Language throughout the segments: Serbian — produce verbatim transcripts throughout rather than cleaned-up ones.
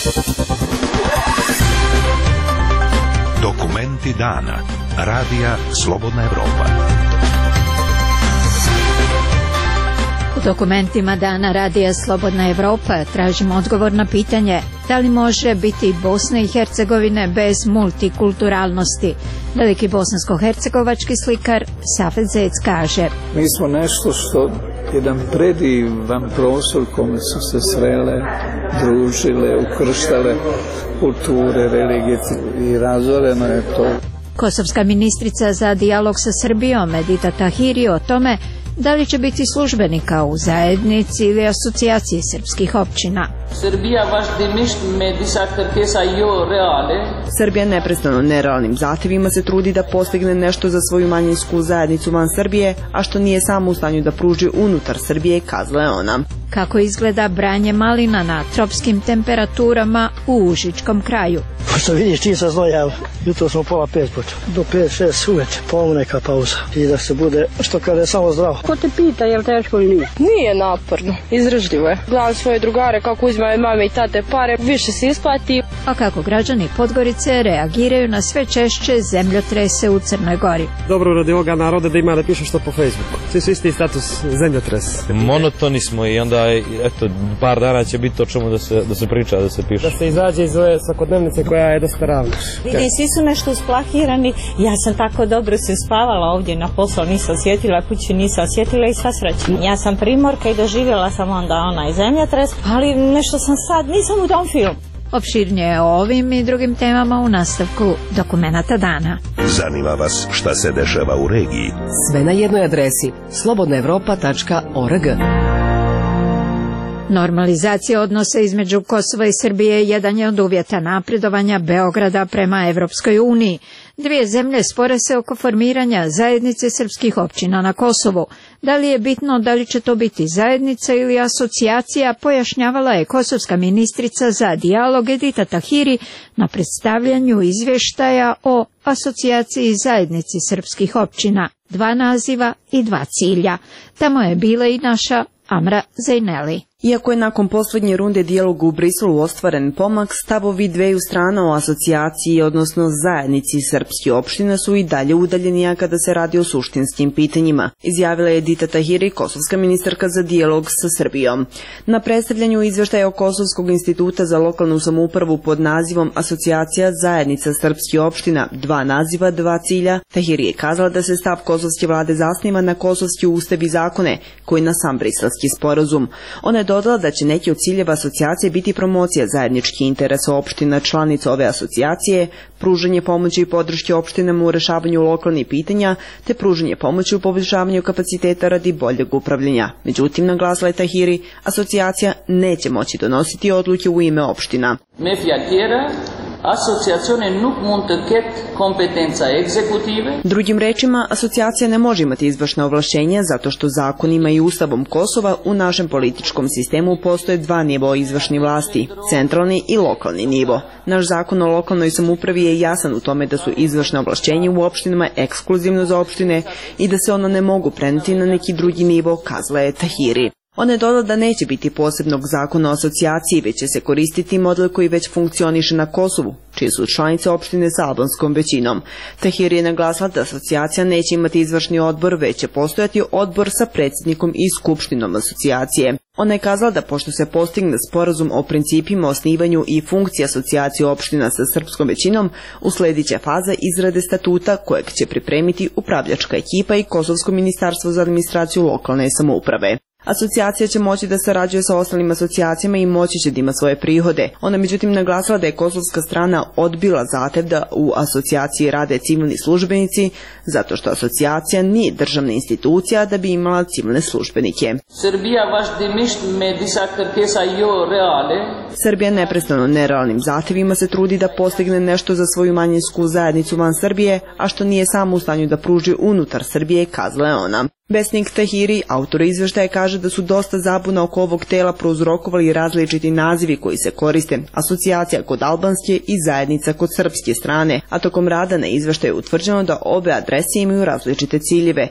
Dokumenti dana. Radija Slobodna Evropa. U dokumentima dana Radija Slobodna Evropa tražimo odgovor na pitanje da li može biti Bosna i Hercegovine bez multikulturalnosti. Veliki bosansko-hercegovački slikar Safet Zec kaže: Mi smo nešto što jedan predivan prostor kome su se srele, družile, ukrštale kulture, religije i razoreno je to. Kosovska ministrica za dijalog sa Srbijom Edita Tahiri o tome da li će biti službenika u zajednici ili asocijaciji srpskih općina. Srbija neprestano nerealnim zahtjevima se trudi da postigne nešto za svoju manjinsku zajednicu van Srbije, a što nije samo u stanju da pruži unutar Srbije, kazala je ona. Kako izgleda branje malina na tropskim temperaturama u Užičkom kraju? Pošto vidiš, čim se znoja, jutro smo pola pet počeli, do pet, šest uveče, polovno neka pauza i da se bude, što kaže, samo zdravo. Ko te pita je li teško ili nije? Nije naporno, izdržljivo je. Gledam svoje drugare kako uzimaju mame i tate pare, više se isplati. A kako građani Podgorice reagiraju na sve češće zemljotrese u Crnoj Gori? Dobro radi ovoga naroda da ima da pišu što po Facebooku. Svi su isti status zemljotres. Monotoni smo i onda eto, par dana će biti o čemu da se, da se priča, da se piše. Da se izađe iz ove svakodnevnice koja je dosta ravna. Vidi, svi su nešto usplahirani. Ja sam tako dobro se spavala ovdje na posao, nisam osjetila, kući nisam osjetila i sva sreća. Ja sam primorka i doživjela sam onda onaj zemljotres, ali nešto sam sad, nisam u tom filmu. Opširnije o ovim i drugim temama u nastavku Dokumenata dana. Zanima vas šta se dešava u regiji? Sve na jednoj adresi slobodna evropa tačka org. Normalizacija odnosa između Kosova i Srbije jedan je od uvjeta napredovanja Beograda prema Evropskoj uniji. Dvije zemlje spore se oko formiranja zajednice srpskih općina na Kosovu. Da li je bitno da li će to biti zajednica ili asocijacija, pojašnjavala je kosovska ministrica za dijalog Edita Tahiri na predstavljanju izvještaja o asocijaciji zajednici srpskih općina. Dva naziva i dva cilja. Tamo je bila i naša Amra Zejneli. Iako je nakon posljednje runde dijaloga u Briselu ostvaren pomak, stavovi dveju strana o asocijaciji, odnosno zajednici srpskih opština, su i dalje udaljeni kada se radi o suštinskim pitanjima, izjavila je Edita Tahiri, kosovska ministarka za dijalog sa Srbijom. Na predstavljanju izvještaja o Kosovskog instituta za lokalnu samoupravu pod nazivom Asocijacija zajednica srpskih opština, dva naziva, dva cilja, Tahiri je kazala da se stav kosovske vlade zasniva na kosovski ustav i zakone, koji na sam briselski sporazum. Ona je dodala da će neki od ciljeva asocijacije biti promocija zajedničkih interesa opština članica ove asocijacije, pružanje pomoći i podrške opštinama u rešavanju lokalnih pitanja, te pružanje pomoći u poboljšavanju kapaciteta radi boljeg upravljanja. Međutim, naglasila je Tahiri, asocijacija neće moći donositi odluke u ime opština. Asociazione nuk mund të ketë kompetenca egzekutive. Drugim rečima, asocijacija ne može imati izvršna ovlašćenja zato što zakonima i ustavom Kosova u našem političkom sistemu postoje dva nivoa izvršne vlasti, centralni i lokalni nivo. Naš zakon o lokalnoj samoupravi je jasan u tome da su izvršne ovlašćenja u opštinama ekskluzivno za opštine i da se ona ne mogu preneti na neki drugi nivo, kazala je Tahiri. Ona je dodala da neće biti posebnog zakona o asocijaciji, već će se koristiti model koji već funkcioniše na Kosovu, čije su članice opštine sa albanskom većinom. Tahiri je naglasila da asocijacija neće imati izvršni odbor, već će postojati odbor sa predsjednikom i skupštinom asocijacije. Ona je kazala da pošto se postigne sporazum o principima, osnivanju i funkciji asocijacije opština sa srpskom većinom, usledit će faza izrade statuta kojeg će pripremiti upravljačka ekipa i Kosovsko ministarstvo za administraciju lokalne samouprave. Asocijacija će moći da sarađuje sa ostalim asocijacijama i moći će da ima svoje prihode. Ona međutim naglasila da je kosovska strana odbila zahtev da u asocijaciji rade civilni službenici, zato što asocijacija nije državna institucija da bi imala civilne službenike. Srbija neprestano nerealnim zahtjevima se trudi da postigne nešto za svoju manjinsku zajednicu van Srbije, a što nije samo u stanju da pruži unutar Srbije, kazala je ona. Besnik Tahiri, autor izveštaja, kaže da su dosta zabuna oko ovog tela prouzrokovali različiti nazivi koji se koriste, asocijacija kod albanske i zajednica kod srpske strane, a tokom rada na izveštaju je utvrđeno da obe adrese imaju različite ciljeve.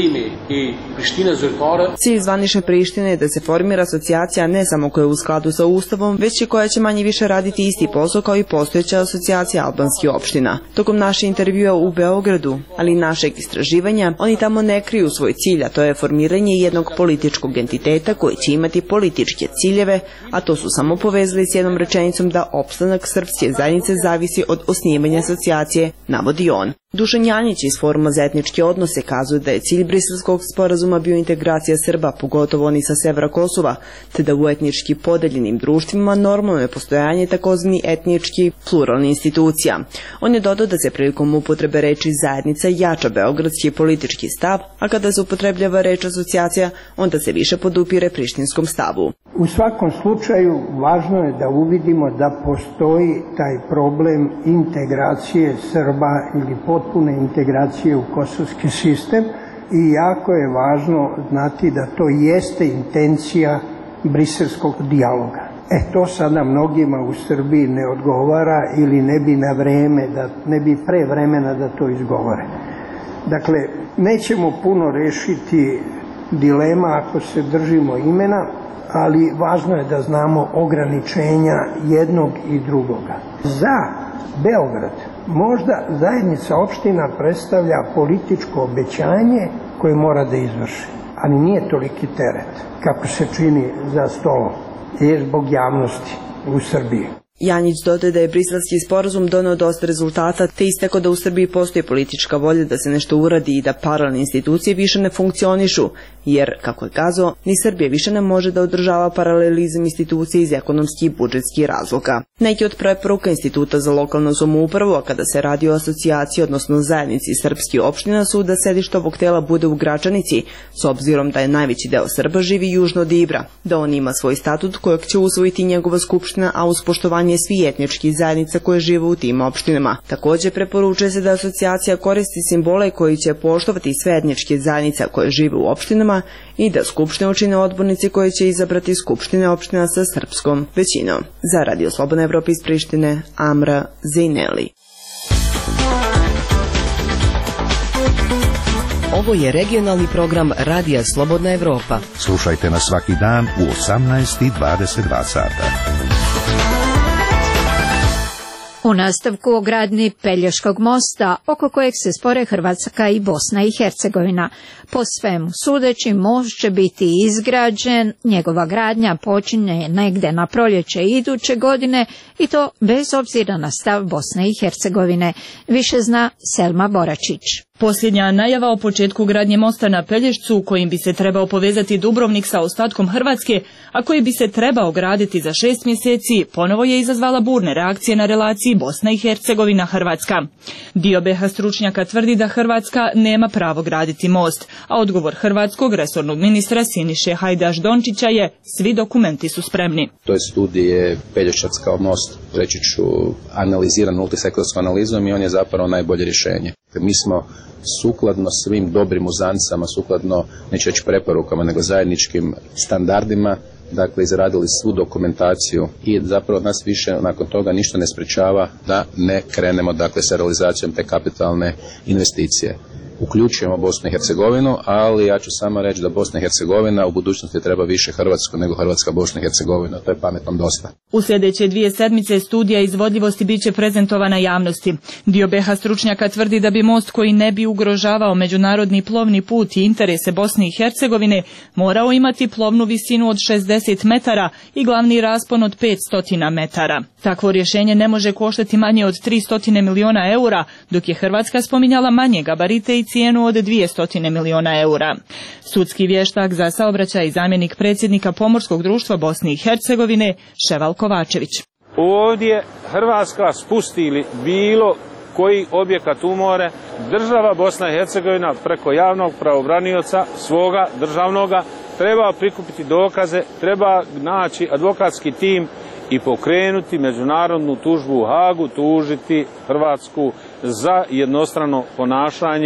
Cilj zvanične Prištine je da se formira asocijacija ne samo koja je u skladu sa Ustavom, već i koja će manje više raditi isti posao kao i postojeća asocijacija albanskih opština. Tokom naše intervjua u Beogradu, ali i našeg istraživanja, oni tamo ne kriju svoj cilj, a to je formiranje jednog političkog entiteta koji će imati političke ciljeve, a to su samo povezali s jednom rečenicom da opstanak srpske zajednice zavisi od osnivanja asocijacije, navodi on. Dušan Janjić iz Foruma za etničke odnose kazuje da je cilj Briselskog sporazuma bio integracija Srba, pogotovo oni sa severa Kosova, te da u etnički podeljenim društvima normalno je postojanje takozvani etnički pluralni institucija. On je dodao da se prilikom upotrebe reči zajednica jača beogradski politički stav, a kada se upotrebljava reč asocijacija, onda se više podupire prištinskom stavu. U svakom slučaju važno je da uvidimo da postoji taj problem integracije Srba ili potpune integracije u kosovski sistem i jako je važno znati da to jeste intencija briselskog dijaloga. E to sada mnogima u Srbiji ne odgovara ili ne bi na vreme, da, ne bi pre vremena da to izgovore. Dakle, nećemo puno rešiti dilema ako se držimo imena, ali važno je da znamo ograničenja jednog i drugoga. Za Beograd možda zajednica opština predstavlja političko obećanje koje mora da izvrši, ali nije toliki teret kako se čini za stolom, je zbog javnosti u Srbiji. Janjić dodaje da je briselski sporazum doneo dosta rezultata, te istakao da u Srbiji postoji politička volja da se nešto uradi i da paralelne institucije više ne funkcionišu, jer, kako je kazao, ni Srbija više ne može da održava paralelizam institucije iz ekonomskih i budžetskih razloga. Neki od preporuka Instituta za lokalnu samoupravu, a kada se radi o asocijaciji, odnosno zajednici srpskih opština, su da sedište ovog tela bude u Gračanici, s obzirom da je najveći deo Srba živi južno od Ibra, da on ima svoj statut kojeg će usvojiti njegova skupština, a uz poštovanje svih etničkih zajednica koje žive u tim opštinama. Također preporučuje se da asocijacija koristi simbole koji će poštovati sve etničke zajednice koje žive u opštinama i da skupštine učine odbornici koji će izabrati skupštine opština sa srpskom većinom. Za Radio Slobodna Evropa iz Prištine, Amra Zejneli. Ovo je regionalni program Radija Slobodna Evropa. Slušajte nas svaki dan u osamnaest i dvadeset dva sata. U nastavku o gradnji Pelješkog mosta, oko kojeg se spore Hrvatska i Bosna i Hercegovina. Po svemu sudeći, most će biti izgrađen, njegova gradnja počinje negde na proljeće iduće godine i to bez obzira na stav Bosne i Hercegovine. Više zna Selma Boračić. Posljednja najava o početku gradnje mosta na Pelješcu, kojim bi se trebao povezati Dubrovnik sa ostatkom Hrvatske, a koji bi se trebao graditi za šest mjeseci, ponovo je izazvala burne reakcije na relaciji Bosna i Hercegovina-Hrvatska. Dio be ha stručnjaka tvrdi da Hrvatska nema pravo graditi most, a odgovor hrvatskog resornog ministra Siniše Hajdaš-Dončića je: svi dokumenti su spremni. To je studije Pelješac kao most, reći ću, analiziran multisektorskom analizom i on je zapravo najbolje rješenje. Mi smo sukladno svim dobrim uzancama, sukladno neću reći preporukama, nego zajedničkim standardima, dakle izradili svu dokumentaciju i zapravo nas više nakon toga ništa ne sprečava da ne krenemo dakle sa realizacijom te kapitalne investicije. Uključujemo Bosnu i Hercegovinu, ali ja ću samo reći da Bosna i Hercegovina u budućnosti treba više Hrvatsku nego Hrvatska Bosna i Hercegovina. To je pametnom dosta. U sljedeće dvije sedmice studija izvodljivosti bit će prezentovana javnosti. Dio be ha stručnjaka tvrdi da bi most koji ne bi ugrožavao međunarodni plovni put i interese Bosne i Hercegovine morao imati plovnu visinu od šezdeset metara i glavni raspon od petsto metara. Takvo rješenje ne može koštati manje od tristo miliona eura, dok je Hrvatska spominjala manje gabarite i cijenu od dvjesto miliona eura. Sudski vještak za saobraćaj i zamjenik predsjednika Pomorskog društva Bosne i Hercegovine Ševal Kovačević. Ovdje Hrvatska spustili bilo koji objekat u more, država Bosna i Hercegovina preko javnog pravobranioca svoga državnoga treba prikupiti dokaze, treba naći advokatski tim i pokrenuti međunarodnu tužbu u Hagu, tužiti Hrvatsku za jednostrano ponašanje.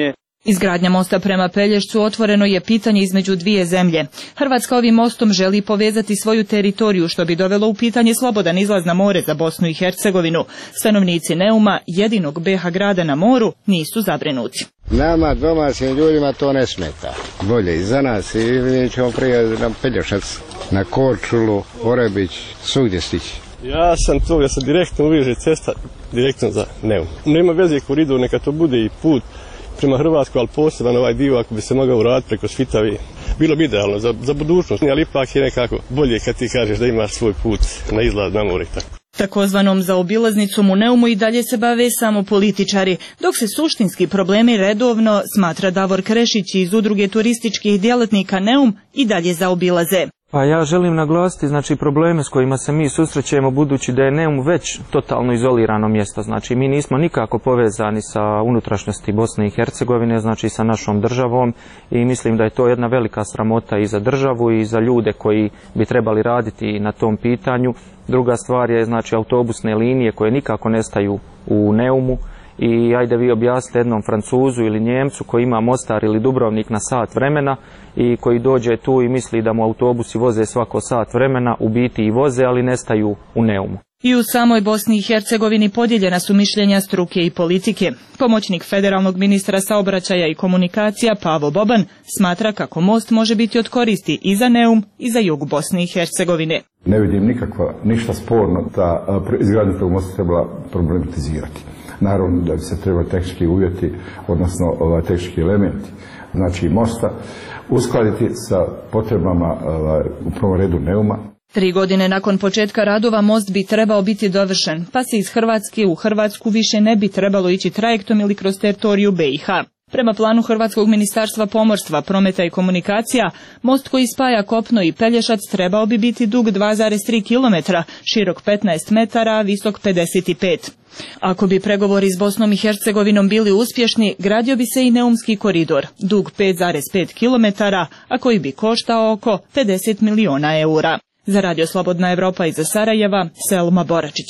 Izgradnja mosta prema Pelješcu otvoreno je pitanje između dvije zemlje. Hrvatska ovim mostom želi povezati svoju teritoriju, što bi dovelo u pitanje slobodan izlaz na more za Bosnu i Hercegovinu. Stanovnici Neuma, jedinog be ha grada na moru, nisu zabrinuti. Nama domaćim ljudima to ne smeta. Bolje i za nas, i mi ćemo prije na Pelješac, na Korčulu, Orebić, svugdje stići. Ja sam to da se direktno uveže cesta direktno za Neum. Nema veze koridor, neka to bude i put prema Hrvatskoj, ali poseban ovaj dio ako bi se mogao uraditi preko Svitavi. Bilo bi idealno za, za budućnost, ali ipak je nekako bolje kad ti kažeš da imaš svoj put na izlaz na more. Tako. Takozvanom zaobilaznicom u Neumu i dalje se bave samo političari, dok se suštinski problemi redovno, smatra Davor Krešić iz udruge turističkih djelatnika Neum, i dalje zaobilaze. Pa ja želim naglasiti znači probleme s kojima se mi susrećemo, budući da je Neum već totalno izolirano mjesto. Znači mi nismo nikako povezani sa unutrašnjosti Bosne i Hercegovine, znači sa našom državom, i mislim da je to jedna velika sramota i za državu i za ljude koji bi trebali raditi na tom pitanju. Druga stvar je znači autobusne linije koje nikako nestaju u Neumu. I ajde vi objasnite jednom Francuzu ili Njemcu koji ima Mostar ili Dubrovnik na sat vremena i koji dođe tu i misli da mu autobusi voze svako sat vremena, u biti i voze, ali nestaju u Neumu. I u samoj Bosni i Hercegovini podijeljena su mišljenja struke i politike. Pomoćnik federalnog ministra saobraćaja i komunikacija Pavo Boban smatra kako most može biti od koristi i za Neum i za jug Bosne i Hercegovine. Ne vidim nikakva, ništa sporno da izgradnju tog mosta trebala problematizirati. Naravno da bi se trebali tehnički uvjeti, odnosno ovaj, tehnički elementi, znači mosta, uskladiti sa potrebama ovaj, u prvom redu Neuma. Tri godine nakon početka radova most bi trebao biti dovršen, pa se iz Hrvatske u Hrvatsku više ne bi trebalo ići trajektom ili kroz teritoriju be i ha. Prema planu Hrvatskog ministarstva pomorstva, prometa i komunikacija, most koji spaja Kopno i Pelješac trebao bi biti dug dva zarez tri kilometra, širok petnaest metara, a visok pedeset pet. Ako bi pregovori s Bosnom i Hercegovinom bili uspješni, gradio bi se i Neumski koridor, dug pet zarez pet kilometara, a koji bi koštao oko pedeset miliona eura. Za Radio Slobodna Evropa iz Sarajeva, Selma Boračić.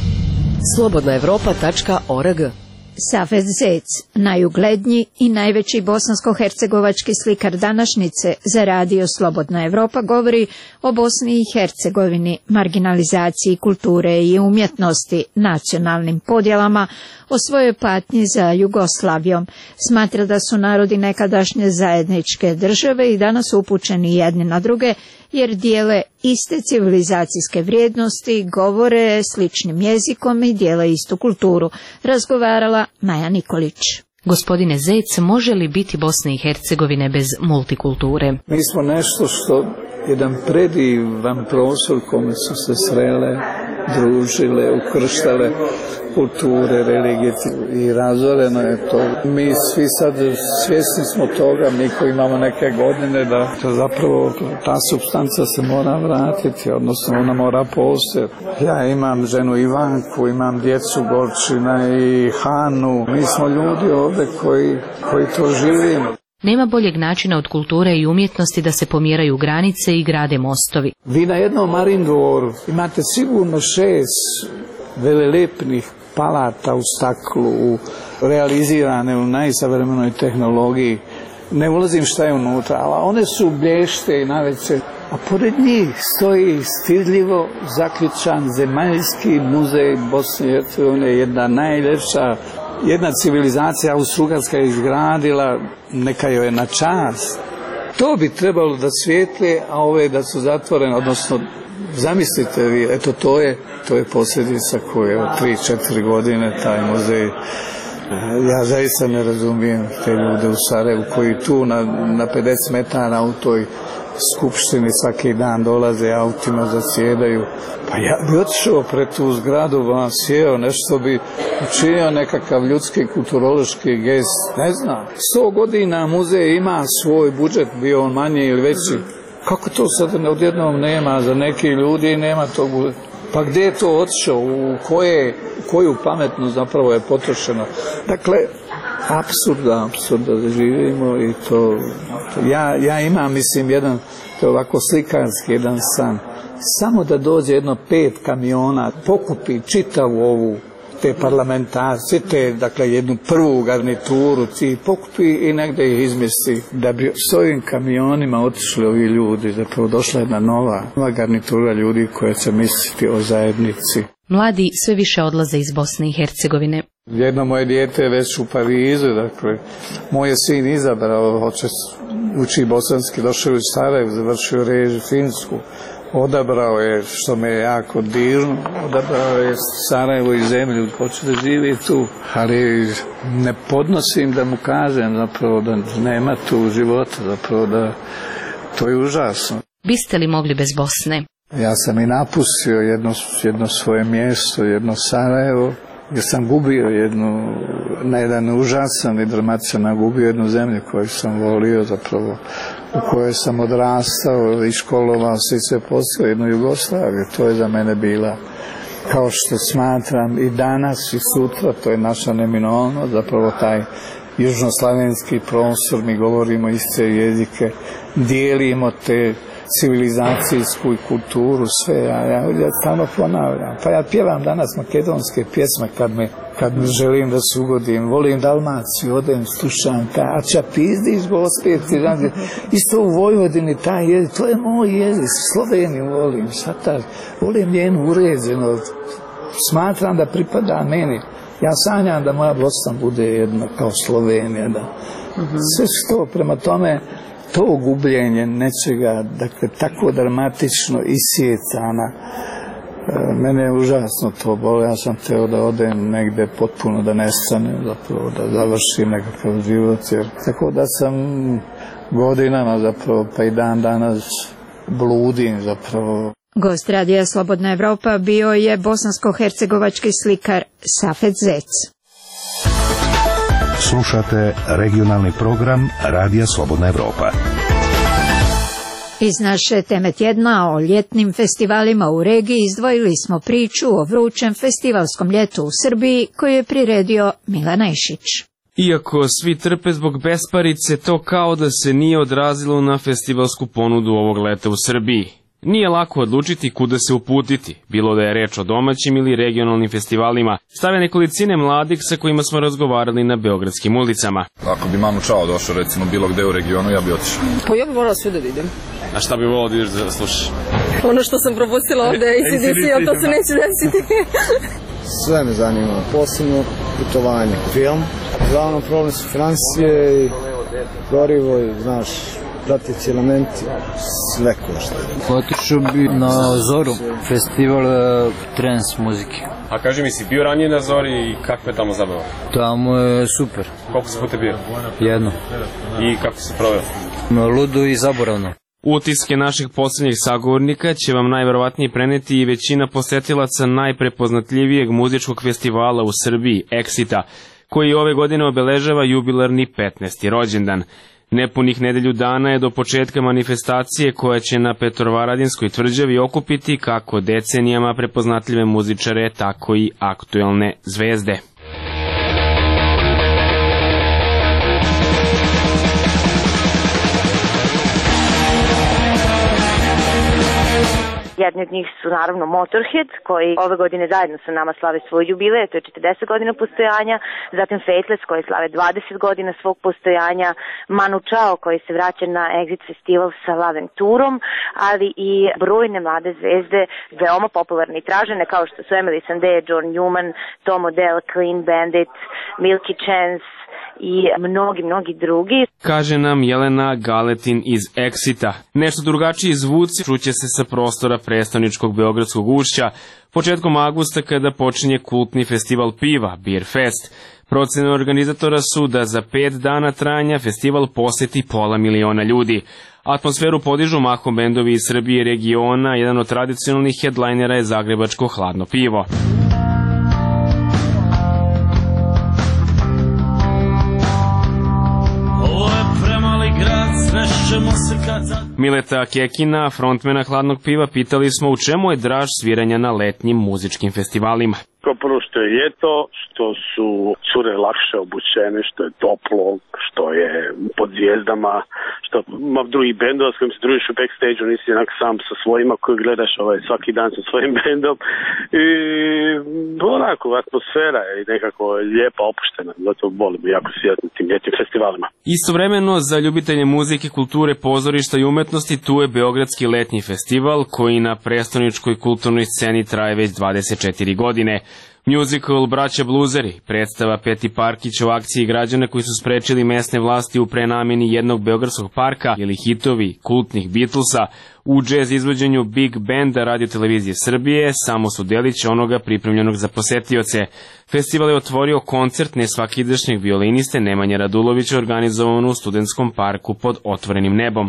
slobodna evropa tačka org. Safet Zec, najugledniji i najveći bosansko-hercegovački slikar današnjice za Radio Slobodna Evropa, govori o Bosni i Hercegovini, marginalizaciji kulture i umjetnosti, nacionalnim podjelama, o svojoj patnji za Jugoslavijom. Smatra da su narodi nekadašnje zajedničke države i danas upućeni jedni na druge, jer dijele iste civilizacijske vrijednosti, govore sličnim jezikom i dijele istu kulturu, razgovarala Maja Nikolić. Gospodine Zec, može li biti Bosne i Hercegovine bez multikulture? Mi smo nešto što, jedan predivan prostor kome su se srele, družile, ukrštale kulture, religije i razoreno je to. Mi svi sad svjesni smo toga, mi koji imamo neke godine, da zapravo ta supstanca se mora vratiti, odnosno ona mora postojati. Ja imam ženu Ivanku, imam djecu Gorčina i Hanu. Mi smo ljudi ovdje koji, koji to živimo. Nema boljeg načina od kulture i umjetnosti da se pomjeraju granice i grade mostovi. Vi na jednom Marindvoru imate sigurno šest velelepnih palata u staklu, u realizirane u najsavremenoj tehnologiji. Ne ulazim šta je unutra, ali one su blješte i naveće. A pored njih stoji stidljivo zaključan zemaljski muzej Bosne i Hercegovine, jedna najljepša, jedna civilizacija Austrougarska je izgradila, neka joj je na čast. To bi trebalo da svijetle, a ove da su zatvorene, odnosno zamislite vi, eto to je, to je posljedica koje je od tri četiri godine taj muzej. Ja zaista ne razumijem te ljude u Sarajevu koji tu na, na pedeset metara u toj skupštini svaki dan dolaze autima, zasjedaju. Pa ja bi otišao pred tu zgradu, vam sjeo, nešto bi učinio nekakav ljudski kulturološki gest, ne znam. Sto godina muzej ima svoj budžet, bio on manji ili veći. Kako to sad odjednom nema za neki ljudi i nema tog budžeta? Pa gdje je to otišao, u koje, koju pametnu zapravo je potrošeno? Dakle, apsurda, apsurda da živimo i to, to ja, ja imam, mislim, jedan, to je ovako slikarski, jedan san. Samo da dođe jedno pet kamiona, pokupi čitavu ovu te parlamentarce, te, dakle, jednu prvu garnituru, ti pokupi i negde ih izmjesti. Da bi s ovim kamionima otišli ovi ljudi, zapravo došla jedna nova, nova garnitura ljudi koja će misliti o zajednici. Mladi sve više odlaze iz Bosne i Hercegovine. Jedno moje dijete je već u Parizu, dakle, moj je sin izabrao, hoće uči bosanski, došao u Sarajevo, završio režiju finsku, odabrao je, što me je jako dirno, odabrao je Sarajevo i zemlju, hoće da živi tu, ali ne podnosim da mu kažem zapravo da nema tu života, zapravo da to je užasno. Biste li mogli bez Bosne? Ja sam i napustio jedno, jedno svoje mjesto, jedno Sarajevo, jer sam gubio jednu, na jedan užasan i dramatičan, gubio jednu zemlju koju sam volio zapravo, u kojoj sam odrastao i školovao se i sve postao, jednu Jugoslaviju. To je za mene bila, kao što smatram i danas i sutra, to je naša neminovnost, zapravo taj južnoslavenski prostor, mi govorimo iste jezike, dijelimo te civilizacijsku i kulturu, sve, ja, ja, ja tamo ponavljam. Pa ja pjevam danas makedonske pjesme kad me, kad me želim da se ugodim, volim Dalmaciju, odem, slušam ta, a čapizdiš go ospjeti, isto u Vojvodini taj jezik, to je moj jezik, Sloveniju volim, satar, volim njenu uređeno, smatram da pripada meni. Ja sanjam da moja Bosna bude jedna kao Slovenija, da. Sve što prema tome, to gubljenje nečega, dakle, tako dramatično isjecana, mene je užasno to bolo. Ja sam teo da odem negde potpuno, da nestanem, zapravo, da završim nekakav život, jer tako da sam godinama zapravo, pa i dan danas bludim zapravo. Gost radija Slobodna Evropa bio je bosansko-hercegovački slikar Safet Zec. Slušate regionalni program Radija Slobodna Evropa. Iz naše teme tjedna o ljetnim festivalima u regiji izdvojili smo priču o vrućem festivalskom ljetu u Srbiji koju je priredio Milan Išić. Iako svi trpe zbog besparice, to kao da se nije odrazilo na festivalsku ponudu ovog leta u Srbiji. Nije lako odlučiti kuda se uputiti, bilo da je reč o domaćim ili regionalnim festivalima, stave nekolicine mladih sa kojima smo razgovarali na beogradskim ulicama. Ako bi Manu Chao došao recimo bilo gde u regionu, ja bi otišao. Pa ja bi morala sve da vidim. A šta bi volao da ideš da slušaš? Ono što sam propustila ovde i A C D C, a to se neće desiti. Sve me zanima, posebno putovanje, film. Glavno problem su financije i gorivo i, znaš, prateći elementi, sve košta. Otišao bi na Zoru, festival trans muzike. A kaži mi, si bio ranije na Zori i kakva je tamo zabava? Tamo je super. Koliko si puta bio? Jedno. I kako si proveo? Ludo i zaboravno. Utiske naših posljednjih sagovornika će vam najverovatnije preneti i većina posetilaca najprepoznatljivijeg muzičkog festivala u Srbiji, Exita, koji ove godine obeležava jubilarni petnaesti rođendan. Nepunih nedelju dana je do početka manifestacije koja će na Petrovaradinskoj tvrđavi okupiti kako decenijama prepoznatljive muzičare, tako i aktuelne zvezde. Jedni od njih su naravno Motorhead, koji ove godine zajedno sa nama slave svoj jubilej, to je četrdeset godina postojanja, zatim Faithless koji slave dvadeset godina svog postojanja, Manu Chao koji se vraća na Exit festival sa Laventurom, ali i brojne mlade zvezde, veoma popularne i tražene kao što su Emily Sandé, John Newman, Tom Odell, Clean Bandit, Milky Chance i mnogi, mnogi drugi. Kaže nam Jelena Galetin iz Exita. Nešto drugačiji zvuci čuće se sa prostora prestoničkog Beogradskog ušća početkom avgusta kada počinje kultni festival piva, Beer Fest. Procene organizatora su da za pet dana trajanja festival poseti pola miliona ljudi. Atmosferu podižu mahom bendovi iz Srbije i regiona, jedan od tradicionalnih headlinera je zagrebačko Hladno pivo. Mileta Kekina, frontmena Hladnog piva, pitali smo u čemu je draž sviranja na letnjim muzičkim festivalima. Kao prvo što je ljeto, što su cure lakše obučene, što je toplo, što je pod zvijezdama, što ima drugi bendova s kojim se družiš u backstage-u, nisi jednak sam sa svojima koji gledaš ovaj, svaki dan sa svojim bendom. I onako, atmosfera je nekako lijepa, opuštena, zato volim jako sjedati na tim ljetnim festivalima. Istovremeno, za ljubitelje muzike, kulture, pozorišta i umetnosti, tu je Beogradski letnji festival koji na prestoničkoj kulturnoj sceni traje već dvadeset četiri godine. Musical Braća Bluzeri, predstava Peti Parkić o akciji građana koji su sprečili mesne vlasti u prenameni jednog beogradskog parka ili hitovi kultnih Beatlesa u džez izvođenju Big Banda Radio Televizije Srbije samo su delić onoga pripremljenog za posetioce. Festival je otvorio koncert nesvakidašnjeg violiniste Nemanje Radulovića organizovan u Studentskom parku pod otvorenim nebom.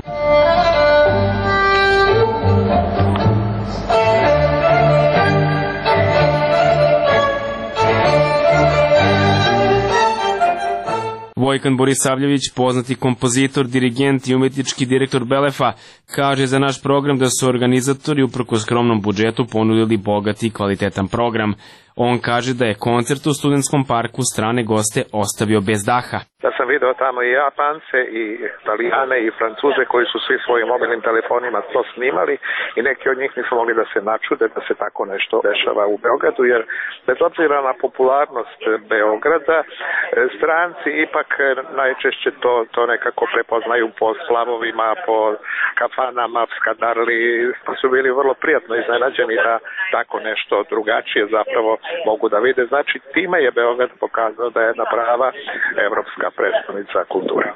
Vojkan Borisavljević, poznati kompozitor, dirigent i umetnički direktor Belefa, kaže za naš program da su organizatori uprkos skromnom budžetu ponudili bogat i kvalitetan program. On kaže da je koncert u Studentskom parku strane goste ostavio bez daha. Da sam video tamo i Japance, i Italijane, i Francuze koji su svi svojim mobilnim telefonima to snimali i neki od njih nisu mogli da se načude da se tako nešto dešava u Beogradu, jer bez obzira na popularnost Beograda, stranci ipak najčešće to, to nekako prepoznaju po slavovima, po kafanama, skadarli, pa su bili vrlo prijatno iznenađeni da tako nešto drugačije zapravo mogu da vide. Znači, time je Beograd pokazao da je jedna prava evropska predstavnica kulture.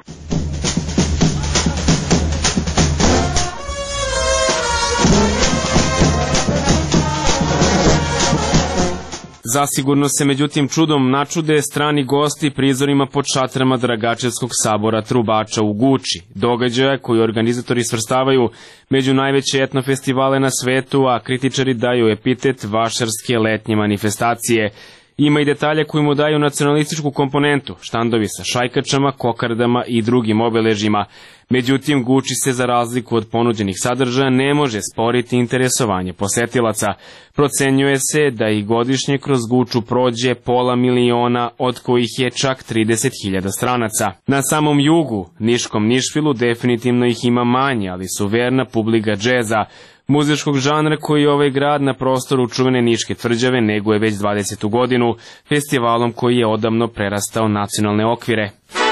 Zasigurno se međutim čudom načude strani gosti prizorima pod šatrama Dragačevskog sabora Trubača u Guči, događaja koji organizatori svrstavaju među najveće etno festivale na svetu, a kritičari daju epitet vašarske letnje manifestacije. Ima i detalje koji mu daju nacionalističku komponentu, štandovi sa šajkačama, kokardama i drugim obeležjima. Međutim, Guči se za razliku od ponuđenih sadržaja ne može sporiti interesovanje posetilaca. Procenjuje se da i godišnje kroz Guču prođe pola miliona, od kojih je čak trideset hiljada stranaca. Na samom jugu, Niškom Nišvilu, definitivno ih ima manje, ali su verna publika džeza, muzičkog žanra koji ovaj grad na prostoru čuvene Niške tvrđave neguje već dvadesetu godinu, festivalom koji je odavno prerastao nacionalne okvire.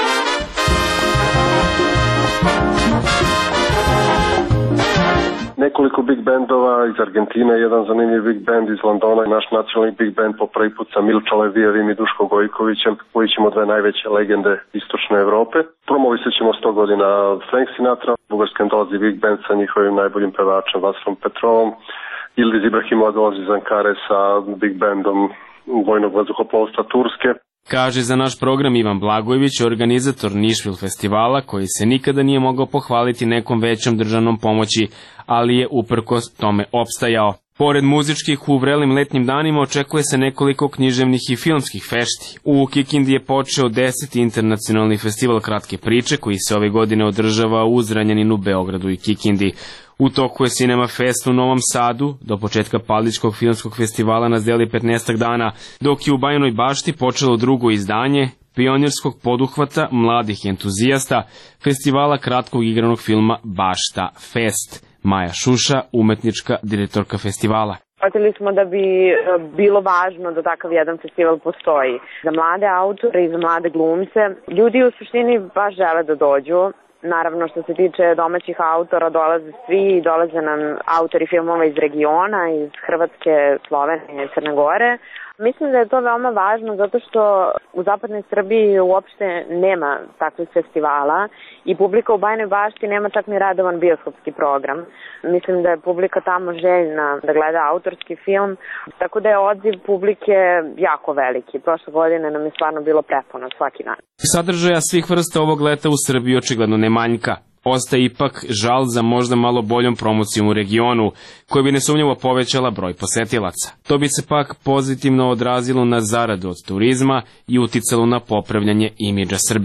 Nekoliko big bandova iz Argentine, jedan zanimljiv big band iz Londona, naš nacionalni big band po prvi put sa Milča Levijevim i Duško Gojkovićem, koji ćemo dve najveće legende istočne Evrope. Promovisat ćemo sto godina Frank Sinatra, Bugarskan dolazi big band sa njihovim najboljim pevačem Vasrom Petrovom, Ildiz Ibrahimova dolazi iz Ankare sa big bandom vojnog vazduhoplovstva Turske. Kaže za naš program Ivan Blagojević, organizator Nišvil festivala, koji se nikada nije mogao pohvaliti nekom većom državnom pomoći, ali je uprkos tome opstajao. Pored muzičkih u vrelim letnjim danima očekuje se nekoliko književnih i filmskih fešti. U Kikindi je počeo deseti internacionalni festival kratke priče koji se ove godine održava u Zranjaninu, Beogradu i Kikindi. U toku je Cinema Fest u Novom Sadu, do početka Paličkog filmskog festivala nas deli petnaestak dana, dok je u Bajinoj Bašti počelo drugo izdanje pionirskog poduhvata mladih entuzijasta festivala kratkog igranog filma Bašta Fest. Maja Šuša, umetnička direktorka festivala. Shvatili smo da bi bilo važno da takav jedan festival postoji. Za mlade autore i za mlade glumce. Ljudi u suštini baš žele da dođu. Naravno, što se tiče domaćih autora, dolaze svi, dolaze nam autori filmova iz regiona, iz Hrvatske, Slovenije i Crne Gore. Mislim da je to veoma važno zato što u zapadnoj Srbiji uopšte nema takvih festivala i publika u Bajinoj Bašti nema čak ni radovan bioskopski program. Mislim da je publika tamo željna da gleda autorski film, tako da je odziv publike jako veliki. Prošle godine nam je stvarno bilo prepuno svaki dan. Sadržaja svih vrsta ovog leta u Srbiji očigledno ne manjka. Ostaje ipak žal za možda malo boljom promocijom u regionu, koja bi nesumnjivo povećala broj posetilaca. To bi se pak pozitivno odrazilo na zaradu od turizma i uticalo na popravljanje imidža Srbije.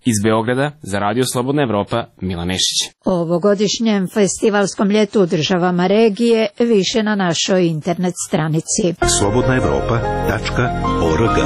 Iz Beograda za Radio Slobodna Evropa Milan Nešić. O ovogodišnjem festivalskom ljetu u državama regije više na našoj internet stranici slobodna evropa tačka org.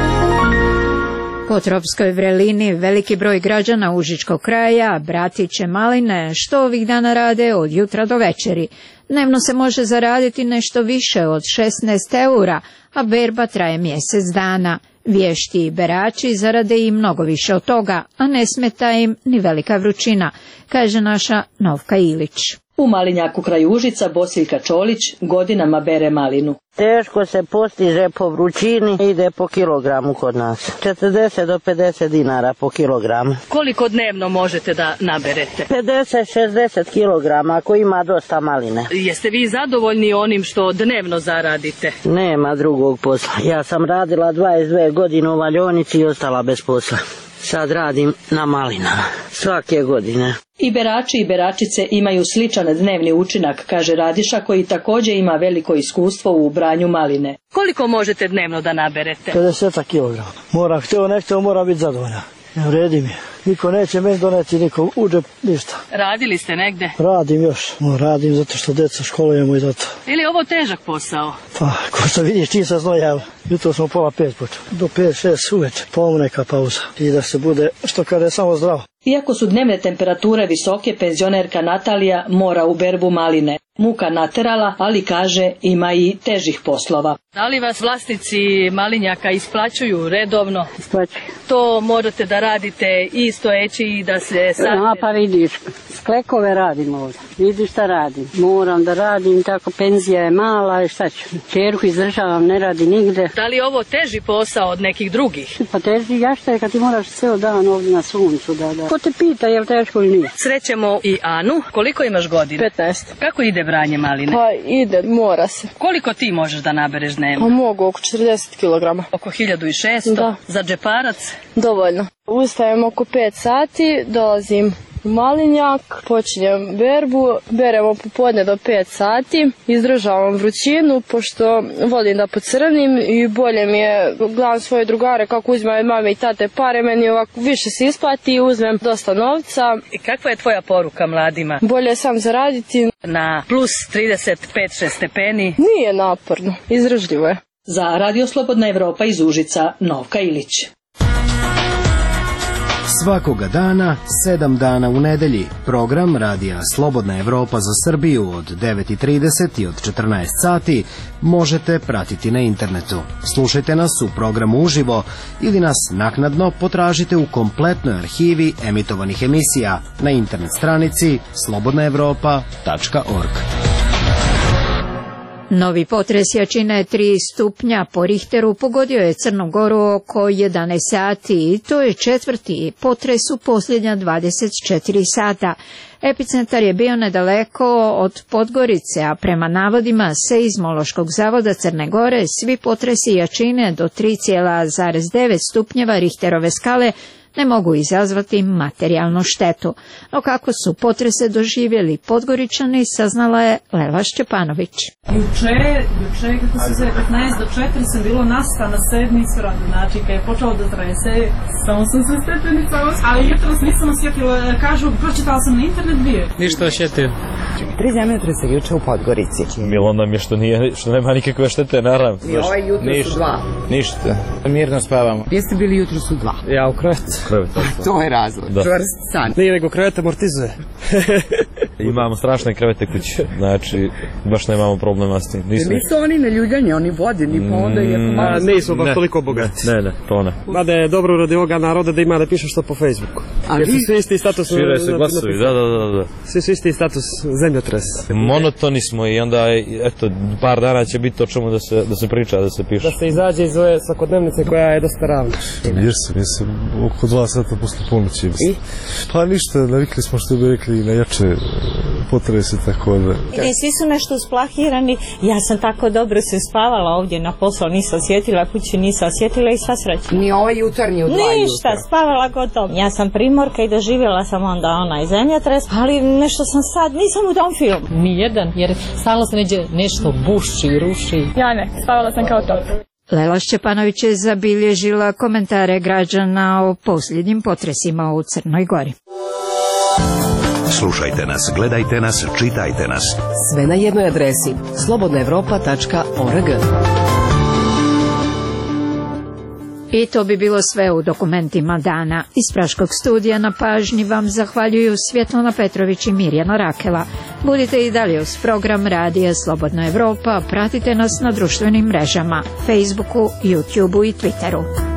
Po tropskoj vrelini veliki broj građana Užičkog kraja bratit će maline što ovih dana rade od jutra do večeri. Dnevno se može zaraditi nešto više od šesnaest eura, a berba traje mjesec dana. Vješti i berači zarade i mnogo više od toga, a ne smeta im ni velika vrućina, kaže naša Novka Ilić. U malinjaku kraj Užica Bosiljka Čolić godinama bere malinu. Teško se postiže po vrućini, ide po kilogramu kod nas. četrdeset do pedeset dinara po kilogramu. Koliko dnevno možete da naberete? pedeset do šezdeset kilograma ako ima dosta maline. Jeste vi zadovoljni onim što dnevno zaradite? Nema drugog posla. Ja sam radila dvadeset dvije godine u valjonici i ostala bez posla. Sad radim na malinama, svake godine. I berači i beračice imaju sličan dnevni učinak, kaže Radiša koji također ima veliko iskustvo u branju maline. Koliko možete dnevno da naberete? pedeset kilograma. Mora, hteo nekto, mora biti zadovoljan. Vredi mi. Niko neće meni doneti nikom u džep ništa. Radili ste negde? Radim još. No, radim zato što deca školujemo i zato. Ili je ovo težak posao? Pa, ko što vidiš, ti se znojava. Jutro smo pola pet počeli. Do pet, šest uveče. Pa neka pauza. I da se bude, što kada samo zdravo. Iako su dnevne temperature visoke, penzionerka Natalija mora u berbu maline. Muka naterala, ali kaže ima i težih poslova. Da li vas vlasnici malinjaka isplaćuju redovno? Isplaćuju. To možete da radite i stojeći i da se sadite? No, pa vidiš, sklekove radim ovdje. Vidiš šta radim. Moram da radim, tako penzija je mala i šta ću. Čerku izdržavam, ne radi nigde. Da li je ovo teži posao od nekih drugih? Pa teži jašta je kad ti moraš ceo dan ovdje na suncu. Da, da. Ko te pita je li teško ili nije? Srećemo i Anu. Koliko imaš godina? petnaest. Kako ide branje maline? Pa ide, mora se. Koliko ti možeš da nabereš dnevno? Pa mogu oko četrdeset kilograma. Oko hiljadu šesto? Da. Za džeparac? Dovoljno. Ustajem oko pet sati, dolazim u malinjak, počinjem berbu, beremo popodne do pet sati, izdržavam vrućinu, pošto volim da pocrnim i bolje mi je, gledam svoje drugare kako uzimaju mame i tate pare, meni ovako više se isplati i uzmem dosta novca. I kakva je tvoja poruka mladima? Bolje sam zaraditi. Na plus trideset pet šest stepeni? Nije naporno, izdržljivo je. Za Radio Slobodna Evropa iz Užica, Novka Ilić. Svakoga dana, sedam dana u nedelji, program Radija Slobodna Evropa za Srbiju od devet i trideset i od četrnaest sati možete pratiti na internetu. Slušajte nas u programu uživo ili nas naknadno potražite u kompletnoj arhivi emitovanih emisija na internet stranici slobodna evropa tačka org. Novi potres jačine tri stupnja po Richteru pogodio je Crnu Goru oko jedanaest sati i to je četvrti potres u posljednja dvadeset četiri sata. Epicentar je bio nedaleko od Podgorice, a prema navodima Seizmološkog zavoda Crne Gore svi potresi jačine do tri zarez devet stupnjeva Richterove skale ne mogu izazvati materijalnu štetu. No kako su potrese doživjeli Podgoričani, saznala je Lela Šćepanović. Juče, juče kako se zove petnaest do četiri sam bilo nasta na sedmicu radu, znači kad je počelo da trese, samo sam se stepenicama, ali jutros nisam osjetila, kažu, pročitala sam na internet bio. Ništa osjetio. Tri zemljotresa juče u Podgorici. Milo nam je što, nije, što nema nikakve štete, naravno. I ovaj jutro su dva. Ništa. Mirno spavamo. Gdje ste bili jutro su dva? Ja u krevetu. To je razlog, čvrst san. Nije nego krevet amortizuje. Imamo strašne krevete kuće, znači baš nemamo problema s tim. Nisu, nisu oni neljudjani, oni vodeni, pa onda je pomalo... Mm, nismo baš toliko bogati. Ne, ne, to ne. Mada je dobro radi ovoga naroda da ima da piše što po Facebooku. A jer vi? su svi isti status... Šire se glasuju, da, da, da, da. Svi su isti status zemljotres. Monotoni smo i onda, eto, par dana će biti o čemu da se, da se priča, da se piše. Da se izađe iz ove svakodnevnice koja je dosta ravna. Jesam, jesam, oko dva sata posle ponoći. I? Pa ništa, navikli smo što bi rekli na jače potrese, tako da... I svi su nešto usplahirani, ja sam tako dobro se spavala ovdje na poslu, nisam osjetila kući, nisam osjetila i sva sreća. Ni ovaj jutarnji u dva jutra? Ništa, spavala gotovo. Ja sam primorka i doživjela sam onda onaj zemljotres, ali nešto sam sad, nisam u tom filmu. Nijedan, jer stalno se neđe nešto buši, ruši. Ja ne, spavala sam kao top. Lela Šćepanović je zabilježila komentare građana o posljednjim potresima u Crnoj Gori. Slušajte nas, gledajte nas, čitajte nas. Sve na jednoj adresi slobodna evropa tačka org. I to bi bilo sve u dokumentima dana. Iz Praškog studija na pažnji vam zahvaljuju Svjetlana Petrović i Mirjana Rakela. Budite i dalje uz program Radija Slobodna Evropa, pratite nas na društvenim mrežama, Facebooku, YouTubeu i Twitteru.